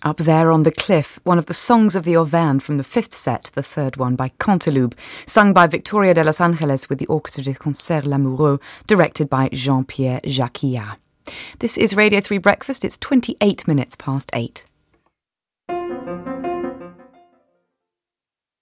Up There on the Cliff, one of the songs of the Auvergne from the fifth set, the third one by Canteloube, sung by Victoria de Los Angeles with the Orchestre de Concert Lamoureux, directed by Jean-Pierre Jacquia. This is Radio 3 Breakfast. It's 28 minutes past 8.